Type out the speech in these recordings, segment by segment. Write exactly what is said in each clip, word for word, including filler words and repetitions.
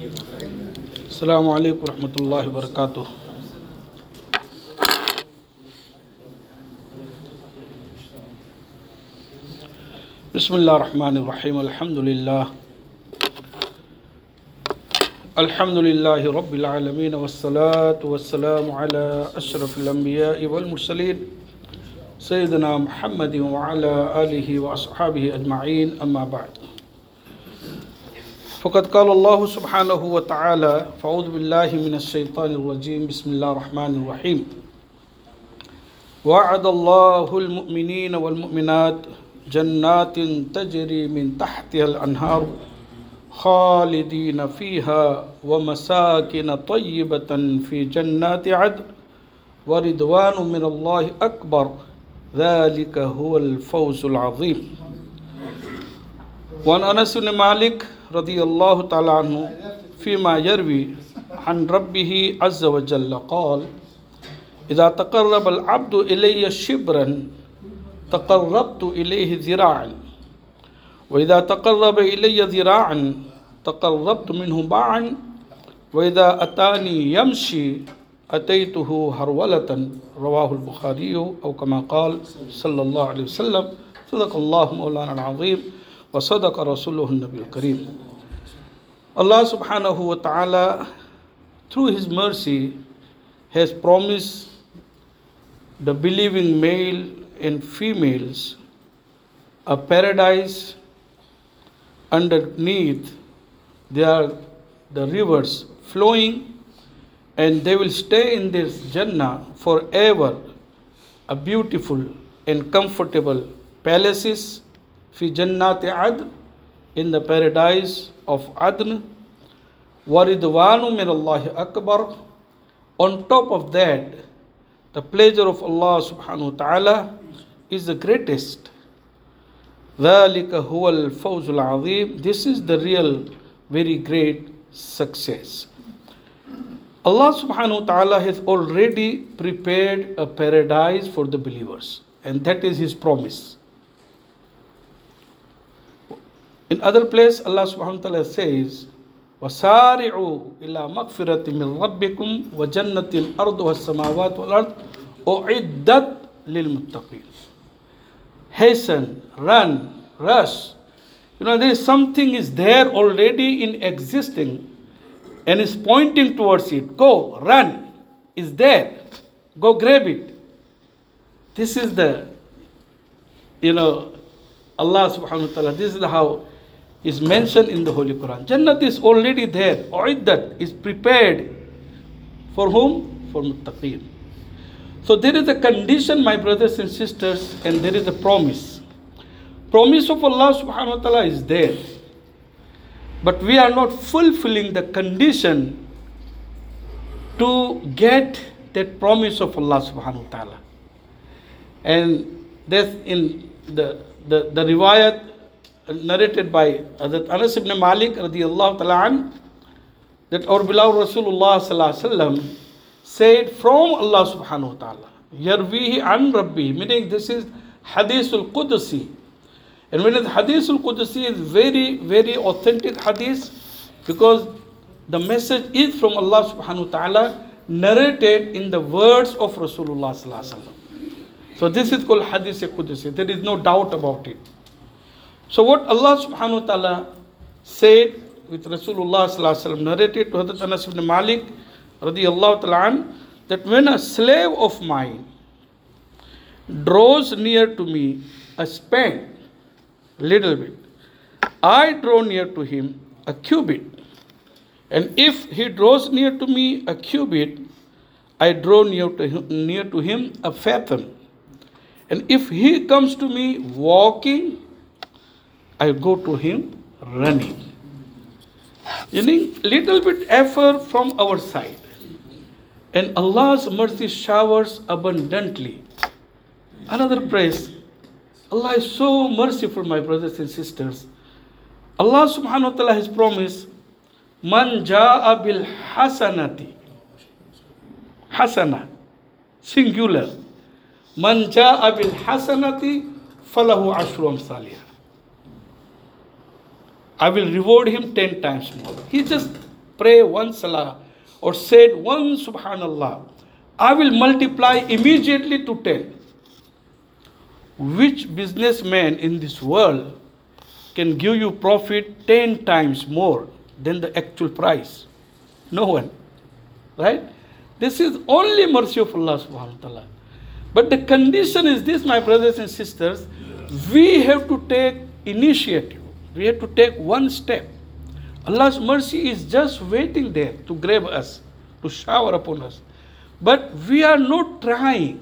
Assalamu alaikum warahmatullahi wabarakatuh. Bismillah ar-Rahman ar-Rahim. Alhamdulillah. Alhamdulillahi Rabbil Alameen. Wassalatu wassalamu ala ashrafil anbiya'i wal mursaleen. Sayyidina Muhammadin wa ala alihi wa ashabihi ajma'een. Amma ba'd. فقد قال الله سبحانه وتعالى فأعوذ بالله من الشيطان الرجيم بسم الله الرحمن الرحيم وعد الله المؤمنين والمؤمنات جنات تجري من تحتها الأنهار خالدين فيها ومساكن طيبة في جنات عدن ورضوان من الله أكبر ذلك هو الفوز العظيم. وعن أنس بن مالك رضي الله تعالى عنه فيما يروي عن ربه عز وجل قال إذا تقرب العبد إلي شبرا تقربت إليه ذراعا وإذا تقرب إلي ذراعا تقربت منه باعا وإذا أتاني يمشي أتيته هرولة رواه البخاري أو كما قال صلى الله عليه وسلم صدق الله مولانا العظيم وصدق رسوله النبي الكريم. Allah subhanahu wa ta'ala through His mercy has promised the believing male and females a paradise. Underneath there are the rivers flowing and they will stay in this Jannah forever, a beautiful and comfortable palaces fi jannati adn, in the paradise of Adn. Waridwanu min Allahi akbar. On top of that, the pleasure of Allah subhanahu wa ta'ala is the greatest. ذَلِكَ هُوَ الْفَوْزُ الْعَظِيمُ. This is the real, very great success. Allah subhanahu wa ta'ala has already prepared a paradise for the believers, and that is His promise. In other place, Allah subhanahu wa ta'ala says, وَسَارِعُوا إِلَى مَغْفِرَةٍ مِّن رَبِّكُمْ وَجَنَّةٍ أَرْضُهَا السَّمَاوَاتُ وَالْأَرْضُ أُعِدَّتْ لِلْمُتَّقِينَ. Hasten, run, rush. You know, there is something is there already in existing and is pointing towards it. Go, run, is there. Go grab it. This is the, you know, Allah subhanahu wa ta'ala, this is how is mentioned in the Holy Quran. Jannat is already there. Uiddat is prepared. For whom? For muttaqeen. So there is a condition, my brothers and sisters, and there is a promise. Promise of Allah subhanahu wa ta'ala is there. But we are not fulfilling the condition to get that promise of Allah subhanahu wa ta'ala. And that's in the the, the riwayat narrated by Hazrat Anas ibn Malik radiyallahu ta'ala an, that our beloved Rasulullah sallallahu alaihi wasallam said from Allah subhanahu wa ta'ala, yarwihi an rabbi, meaning this is hadithul Qudsi. And when it's hadithul Qudsi is very, very authentic hadith, because the message is from Allah subhanahu wa ta'ala narrated in the words of Rasulullah sallallahu alaihi wasallam. So this is called hadith Qudsi. There is no doubt about it. So what Allah subhanahu wa ta'ala said with Rasulullah sallallahu alaihi wasallam narrated to Hazrat Anas ibn Malik radiyallahu ta'ala an, that when a slave of mine draws near to me a span, little bit, I draw near to him a cubit. And if he draws near to me a cubit, I draw near to him, near to him a fathom. And if he comes to me walking, I go to him running. Meaning, little bit effort from our side. And Allah's mercy showers abundantly. Another praise. Allah is so merciful, my brothers and sisters. Allah subhanahu wa ta'ala has promised, Man ja'a bil hasanati. Hasana. Singular. Man ja'a bil hasanati falahu ashru amsaliyah. I will reward him ten times more. He just pray one salah or said one subhanallah, I will multiply immediately to ten. Which businessman in this world can give you profit ten times more than the actual price? No one. Right? This is only mercy of Allah subhanahu wa ta'ala. But the condition is this, my brothers and sisters, we have to take initiative. We have to take one step. Allah's mercy is just waiting there to grab us, to shower upon us. But we are not trying.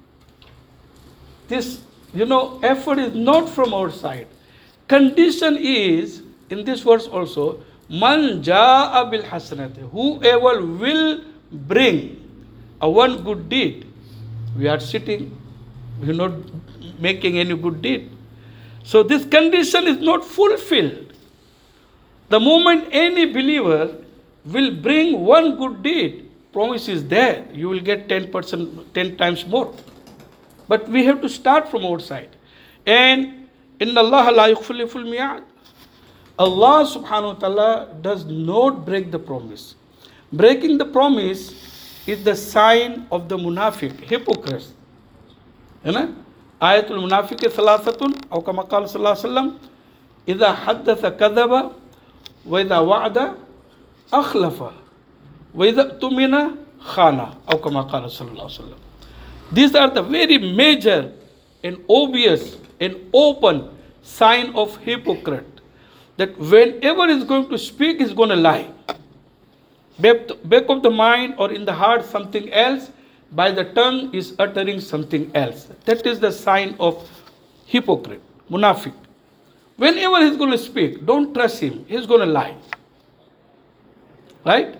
This, you know, effort is not from our side. Condition is, in this verse also, Man ja'a bil hasanati. Whoever will bring a one good deed. We are sitting, we are not making any good deed. So this condition is not fulfilled. The moment any believer will bring one good deed, promise is there, you will get ten percent, ten times more. But we have to start from our side. And inna Allah la yukhliful mi'ad. Allah subhanahu wa ta'ala does not break the promise. Breaking the promise is the sign of the munafiq, hypocrites. You know? Ayatul munafiq thalathatun, aw kama qala sallallahu alaihi wasallam, idha haddatha kadhaba, wa idha wa'ada akhlafa, wa idha tumina khana, aw kama qala sallallahu alaihi wasallam. These are the very major and obvious and open sign of hypocrite. That whenever he's going to speak, he's going to lie. Back of the mind or in the heart something else, by the tongue is uttering something else. That is the sign of hypocrite, munafiq. Whenever he's going to speak, don't trust him, he's going to lie. Right?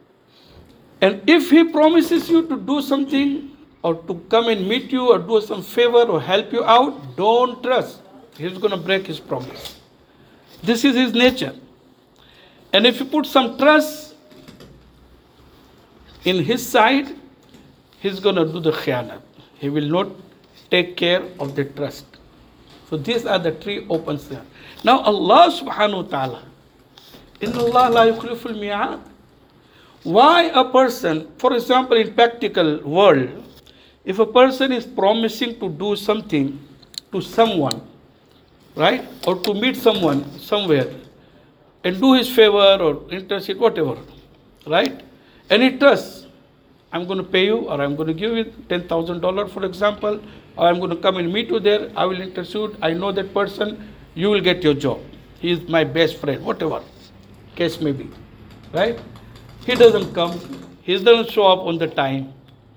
And if he promises you to do something or to come and meet you or do some favor or help you out, don't trust. He's going to break his promise. This is his nature. And if you put some trust in his side, he's going to do the khiyanat. He will not take care of the trust. So these are the three open signs. Now Allah subhanahu wa ta'ala, inna Allah la yukhliful mi'ad. Why a person, for example in practical world, if a person is promising to do something to someone, right, or to meet someone somewhere and do his favor or intercede, whatever, right, and he trusts, I'm going to pay you or I'm going to give you ten thousand dollars for example, or I'm going to come and meet you there, I will intercede, I know that person, you will get your job, he is my best friend, whatever case may be, right? He doesn't come, he doesn't show up on the time,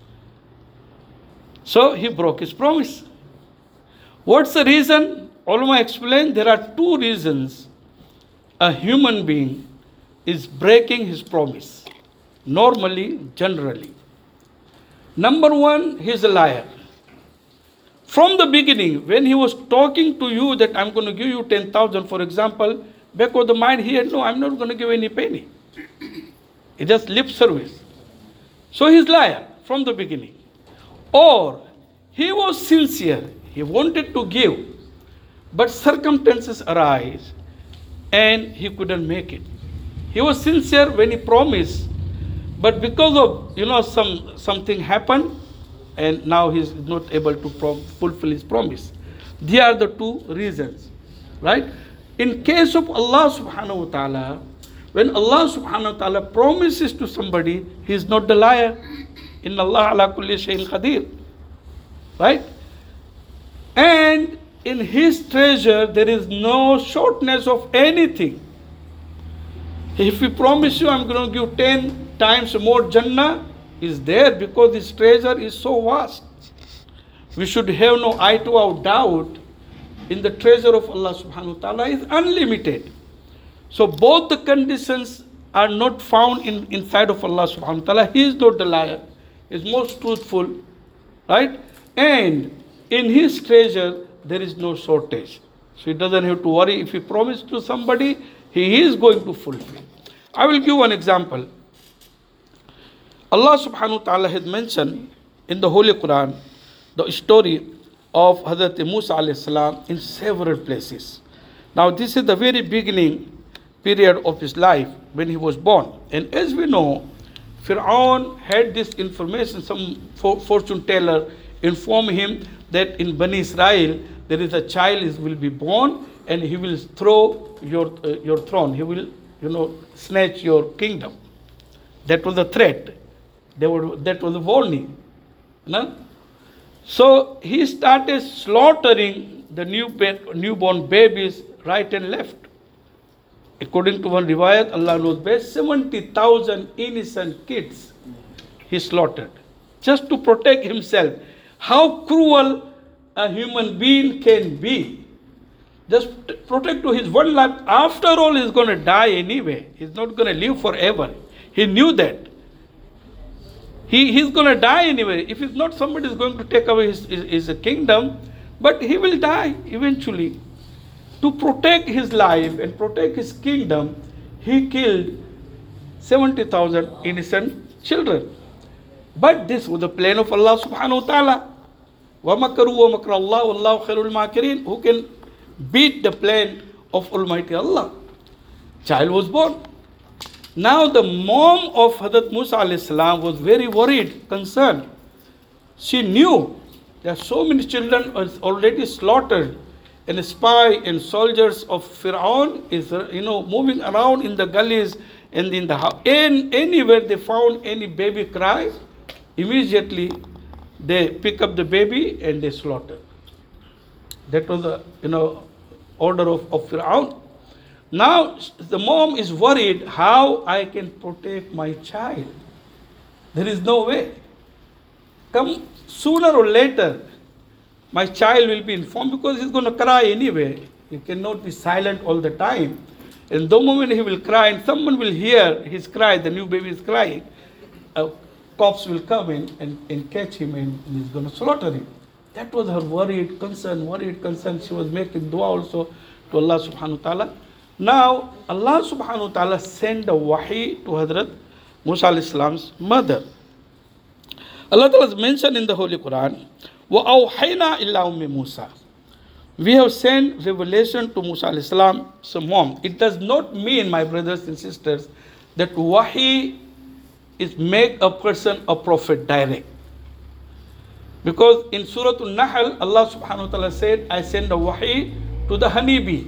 so he broke his promise. What's the reason? Ulama explained there are two reasons a human being is breaking his promise. Normally, generally. Number one, he is a liar. From the beginning, when he was talking to you that I'm going to give you ten thousand, for example, back of the mind he had, no, I'm not going to give any penny. It's just lip service. So he's liar from the beginning. Or he was sincere. He wanted to give. But circumstances arise and he couldn't make it. He was sincere when he promised, but because of, you know, some something happened and now he's not able to prom- fulfill his promise. These are the two reasons, right? In case of Allah subhanahu wa ta'ala, when Allah subhanahu wa ta'ala promises to somebody, he is not the liar. Inna Allah ala kulli shayin qadir, right? And in his treasure, there is no shortness of anything. If he promise you, I'm going to give ten times more Jannah, is there because his treasure is so vast. We should have no eye to eye doubt in the treasure of Allah subhanahu wa ta'ala is unlimited. So both the conditions are not found in inside of Allah subhanahu wa ta'ala. He is not the liar. He is most truthful, right? And in his treasure, there is no shortage. So he doesn't have to worry. If he promised to somebody, he is going to fulfill. I will give one example. Allah subhanahu wa ta'ala has mentioned in the Holy Quran the story of Hazrat Musa alayhi salam in several places. Now this is the very beginning period of his life when he was born. And as we know, Fir'aun had this information, some fortune teller informed him that in Bani Israel there is a child who will be born and he will throw your, uh, your throne. He will, you know, snatch your kingdom. That was a threat. They were, that was a warning. No? So he started slaughtering the new ba- newborn babies right and left. According to one riwayat, Allah knows best, seventy thousand innocent kids he slaughtered just to protect himself. How cruel a human being can be. Just protect to his one life. After all, he's going to die anyway. He's not going to live forever. He knew that. He, he's going to die anyway. If it's not, somebody is going to take away his, his, his kingdom, but he will die eventually. To protect his life and protect his kingdom, he killed seventy thousand innocent children. But this was the plan of Allah subhanahu wa ta'ala. وَمَكَرُوا وَمَكْرَ اللَّهُ وَاللَّهُ خَيْرُ الْمَاكِرِينَ. Who can beat the plan of Almighty Allah? Child was born. Now the mom of Hazrat Musa alayhi salam was very worried, concerned. She knew there are so many children already slaughtered, and a spy and soldiers of Fir'aun is, you know, moving around in the gullies and in the house. And anywhere they found any baby cry, immediately they pick up the baby and they slaughter. That was the, you know, order of, of Fir'aun. Now the mom is worried how I can protect my child. There is no way. Come sooner or later, my child will be informed because he's going to cry anyway. He cannot be silent all the time. And the moment he will cry and someone will hear his cry, the new baby is crying, a cops will come in and, and catch him and he's going to slaughter him. That was her worried concern, worried concern. She was making dua also to Allah subhanahu wa ta'ala. Now, Allah subhanahu wa ta'ala sent a wahi to Hazrat Musa alayhi salam's mother. Allah Ta'ala has mentioned in the Holy Quran, وَأَوْحَيْنَا إِلَّا أُمِّ مُوسَى. We have sent revelation to Musa alayhi salam's mom. It does not mean, my brothers and sisters, that wahi is make a person a prophet direct. Because in Surah Al-Nahl, Allah subhanahu wa ta'ala said, I send a wahi to the honeybee.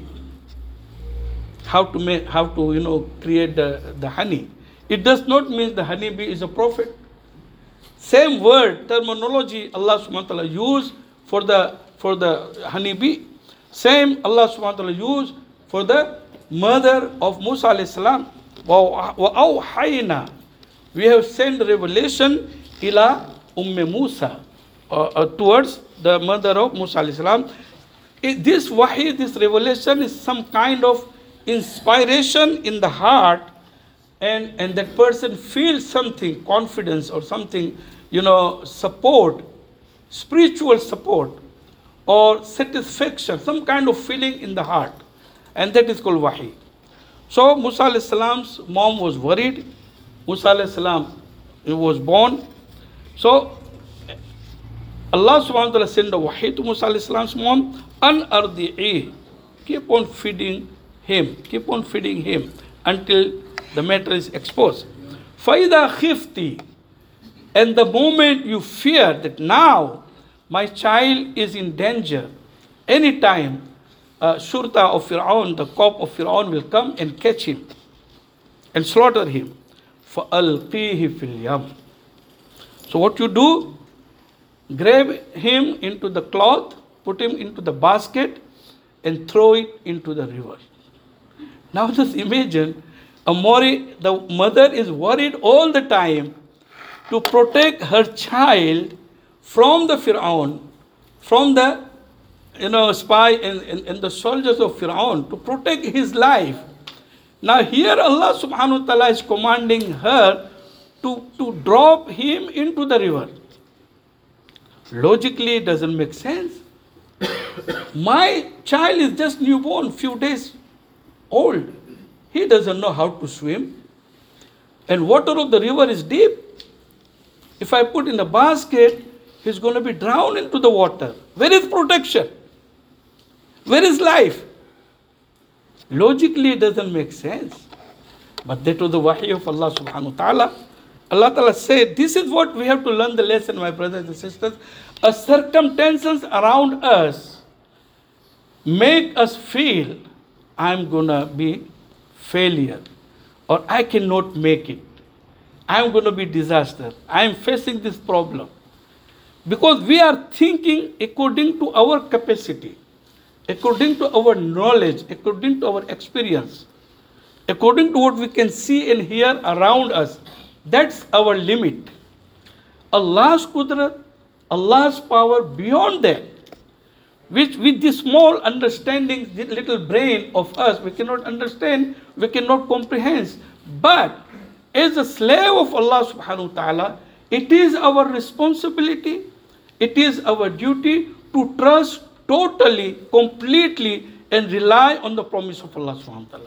How to make, how to, you know, create the, the honey. It does not mean the honeybee is a prophet. Same word, terminology Allah subhanahu wa ta'ala used for the for the honeybee. Same Allah subhanahu wa ta'ala used for the mother of Musa alayhi salam. وَأَوْحَيْنَا. We have sent revelation ila Umm Musa, uh, uh, towards the mother of Musa alayhi salam. It, this wahi, this revelation is some kind of inspiration in the heart, and, and that person feels something, confidence or something, you know, support, spiritual support or satisfaction, some kind of feeling in the heart. And that is called wahi. So Musa alayhi salam's mom was worried. Musa alayhi salam was born. So Allah subhanahu wa ta'ala sent a wahi to Musa alayhi salam's mom, an ardi'i, keep on feeding him, keep on feeding him until the matter is exposed. Faida khifti, and the moment you fear that now my child is in danger, anytime uh, Shurta of Fir'aun, the cop of Fir'aun will come and catch him and slaughter him. فَأَلْقِيهِ فِي الْيَمِّ. So what you do, grab him into the cloth, put him into the basket and throw it into the river. Now just imagine, a mori, the mother is worried all the time to protect her child from the Fir'aun, from the, you know, spy and, and, and the soldiers of Fir'aun, to protect his life. Now here Allah subhanahu wa ta'ala is commanding her to, to drop him into the river. Logically it doesn't make sense. My child is just newborn, few days old. He doesn't know how to swim. And water of the river is deep. If I put in a basket, he's going to be drowned into the water. Where is protection? Where is life? Logically, it doesn't make sense. But that was the wahi of Allah subhanahu wa ta'ala. Allah ta'ala said, this is what we have to learn the lesson, my brothers and sisters. A circumstances around us make us feel, I'm gonna be failure, or I cannot make it. I'm gonna be disaster. I'm facing this problem. Because we are thinking according to our capacity, according to our knowledge, according to our experience, according to what we can see and hear around us. That's our limit. Allah's qudrat, Allah's power beyond that, which with this small understanding, this little brain of us, we cannot understand, we cannot comprehend. But as a slave of Allah subhanahu wa ta'ala, it is our responsibility, it is our duty to trust totally, completely, and rely on the promise of Allah subhanahu wa ta'ala.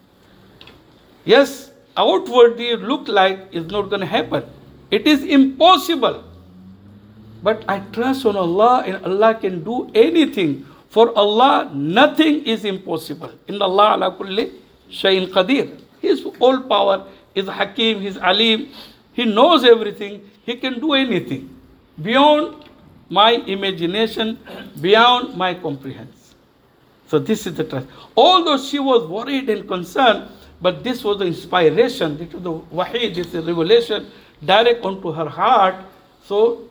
Yes, outwardly it look like it's not going to happen. It is impossible. But I trust on Allah, and Allah can do anything. For Allah, nothing is impossible. Inna Allah ala kulli shayin qadir. His all power is Hakim, He's Alim. He knows everything. He can do anything beyond my imagination, beyond my comprehension. So this is the trust. Although she was worried and concerned, but this was the inspiration, this was the wahi, this is the revelation direct onto her heart. So